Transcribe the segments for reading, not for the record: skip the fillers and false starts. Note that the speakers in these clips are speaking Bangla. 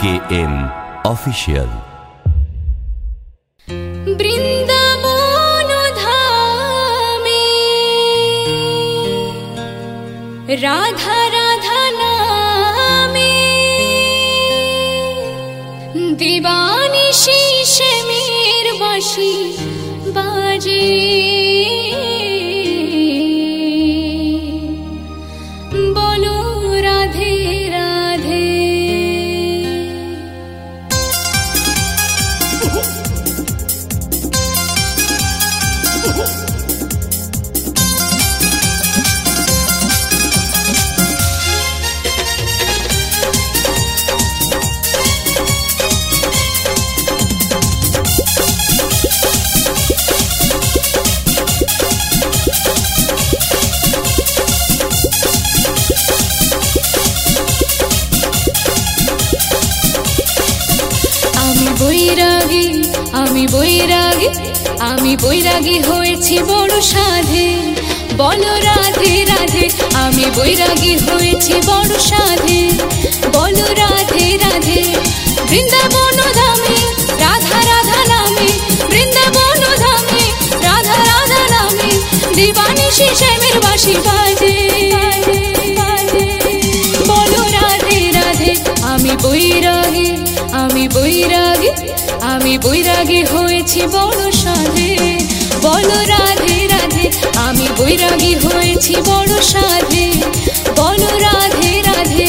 KM Official। বৃন্দাবন ধামে রাধা রাধা নামে দিবানিশি শ্যামের বাঁশি বাজে। বলো রাধে রাধে। বৈরাগী আমি বৈরাগী আমি বৈরাগী হয়েছি বড় সাধে। বলো রাধে রাধে। আমি বৈরাগী হয়েছি বড় সাধে। বলো রাধে রাধে। বৃন্দাবন ধামে রাধা রাধা নামে বৃন্দাবন ধামে রাধা রাধা নামে দিবানিশি শ্যামের বাঁশি বাজে। বলো রাধে রাধে। আমি বৈরাগী আমি বৈরাগী আমি বৈরাগী হয়েছি বড় সাধে। বলো রাধে রাধে। আমি বৈরাগী হয়েছি বড় সাধে। বলো রাধে রাধে।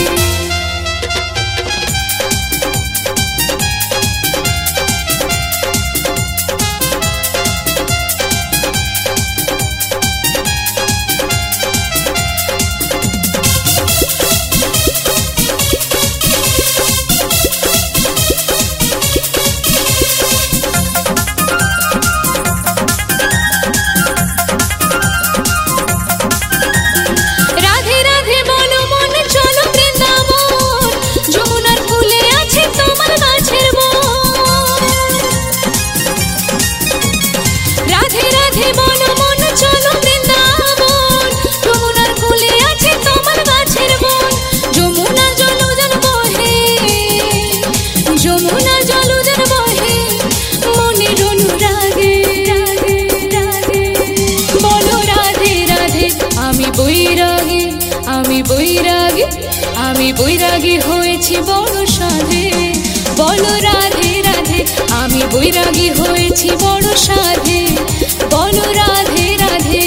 আমি বৈরাগী আমি বৈরাগী হয়েছি বড় সাধে। বলো রাধে রাধে। আমি বৈরাগী হয়েছি বড় সাধে। বলো রাধে রাধে।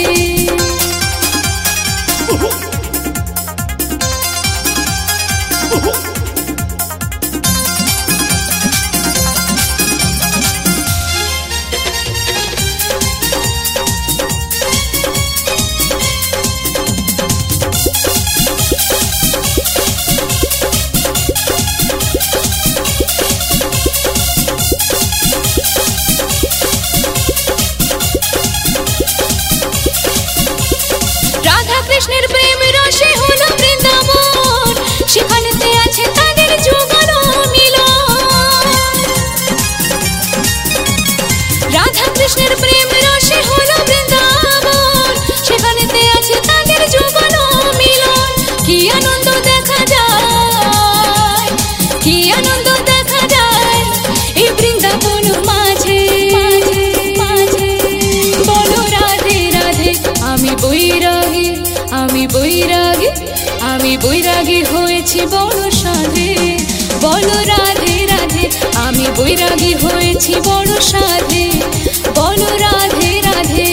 কৃষ্ণের প্রেম রসে হলো বৃন্দাবন সেখানেতে আছে তাদের যুগল মিলন। রাধা কৃষ্ণের প্রেম রসে হলো বৃন্দাবন সেখানেতে আছে তাদের যুগল মিলন। কি আনন্দ দেখা যায় কি আনন্দ দেখা যায় এই বৃন্দাবন মাঝে মাঝে। বলো রাধে রাধে। আমি বৈরাগী আমি বৈরাগী আমি বৈরাগী হয়েছি বড় সাধে। বলো রাধে রাধে। আমি বৈরাগী হয়েছি বড় সাধে। বলো রাধে রাধে।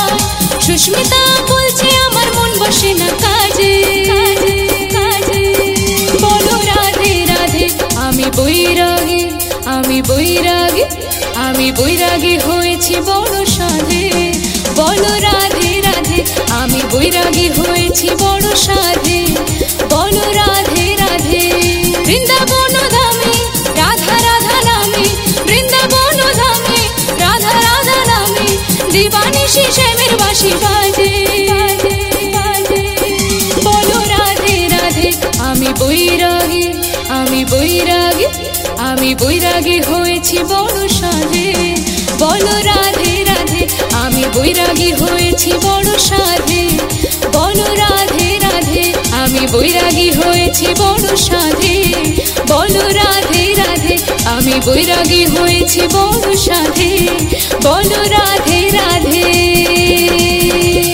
সুস্মিতা বলছে আমার মন বসে না কাজে কাজে কাজে। আমি বৈরাগী, আমি বৈরাগী, আমি বৈরাগী হয়েছি বড় সাধে। বলো রাধে রাধে, আমি বৈরাগী হয়েছি বড় সাধে। বলো রাধে রাধে। বৃন্দাবন ধামে রাধা রাধা নামে, বৃন্দাবন ধামে রাধা রাধা নামে, দিবানিশি শ্যামের বাঁশি বাজে। বলো রাধে রাধে, আমি বৈরাগী, আমি বৈরাগী, আমি বৈরাগী হয়েছি বড় সাধে। বলো রাধে রাধে, আমি বৈরাগী হয়েছি বড় সাধে। বলো রাধে রাধে, আমি বৈরাগী হয়েছি বড় সাধে। বলো রাধে রাধে, আমি বৈরাগী হয়েছি বড় সাধে। বলো রাধে রাধে।